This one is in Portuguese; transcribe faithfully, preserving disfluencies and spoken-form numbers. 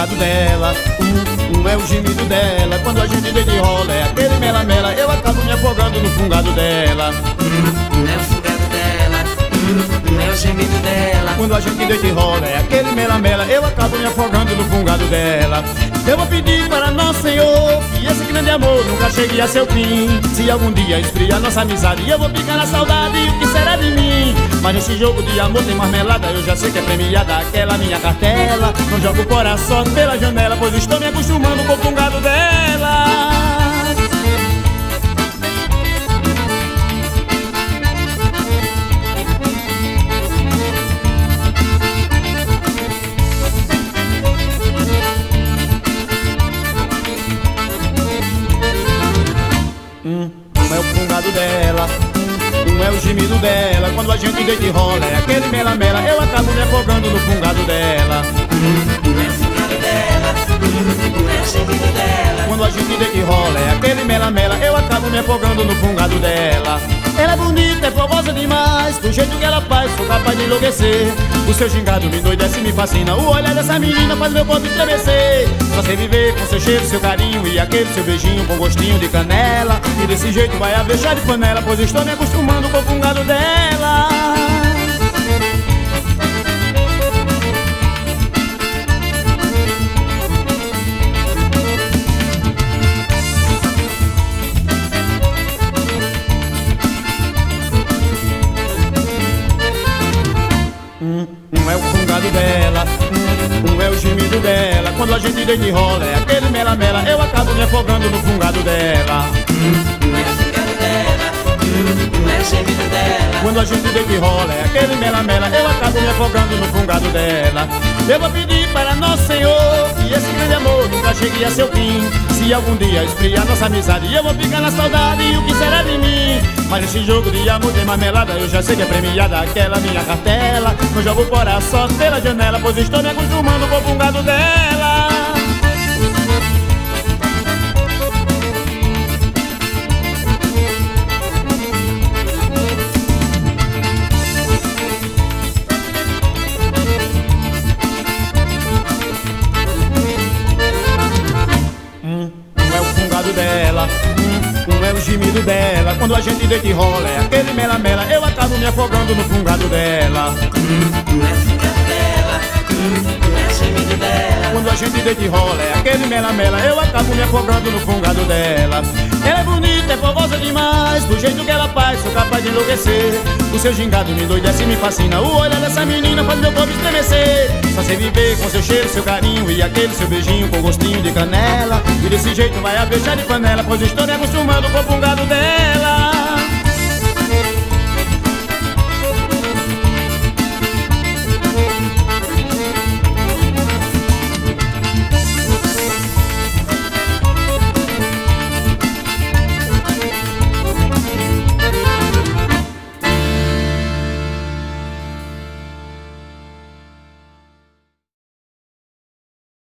fungado dela. Um, um é o gemido dela. Quando a gente deita e rola, é aquele mela-mela. Eu acabo me afogando no fungado dela. Um, um é o fungado dela. Um, um é o gemido dela. Quando a gente deita e rola, é aquele mela-mela. Eu acabo me afogando no fungado dela. Eu vou pedir para Nosso Senhor que esse grande amor nunca chegue a seu fim. Se algum dia esfriar nossa amizade, eu vou ficar na saudade, o que será de mim? Mas nesse jogo de amor tem marmelada, eu já sei que é premiada aquela minha cartela. Não jogo fora só pela janela, pois estou me acostumando com o fungado dela. Um, um é o fungado dela, um, um é o gemido dela. Quando a gente deita e rola, é aquele mela-mela. Eu acabo me afogando no fungado dela. Um, um é o fungado dela. Um, um é o gemido dela. Quando a gente deita e rola, é aquele mela-mela. Eu acabo me afogando no fungado dela. Ela é bonita, é formosa demais. Do jeito que ela faz, sou capaz de enlouquecer. O seu gingado me endoidece e me fascina. O olhar dessa menina faz meu corpo estremecer. Só sei viver com seu cheiro, seu carinho e aquele seu beijinho com gostinho de canela. E desse jeito vai haver chá de panela, pois estou me acostumando com o fungado dela. Um, um é o fungado dela, um, um é o gemido dela. Quando a gente deita e rola, é aquele mela-mela. Eu acabo me afogando no fungado dela. Um, um é o fungado dela. Um, um é o gemido dela. Quando a gente deita e rola, é aquele mela-mela. Eu acabo me afogando no fungado dela. Eu vou pedir para Nosso Senhor que esse grande amor nunca chegue a seu fim. Se algum dia esfriar nossa amizade, eu vou ficar na saudade, e o que será de mim? Mas nesse jogo de amor tem marmelada, eu já sei que é premiada aquela minha cartela. Não jogo fora só pela janela, pois estou me acostumando com o fungado dela. Um, um é o fungado dela, um, um é o gemido dela. Quando a gente deita e rola, é aquele mela-mela. Eu acabo me afogando no fungado dela. Um, um é o fungado dela. Um, um é o gemido dela. Quando a gente deita e rola, é aquele mela-mela. Eu acabo me afogando no fungado dela. Ela é bonita, é formosa demais. Do jeito que ela faz, sou capaz de enlouquecer. O seu gingado me endoidece e me fascina. O olhar dessa menina faz meu corpo estremecer. Só sei viver com seu cheiro, seu carinho e aquele seu beijinho com gostinho de canela. E desse jeito vai haver chá de panela, pois estou me acostumando com o fungado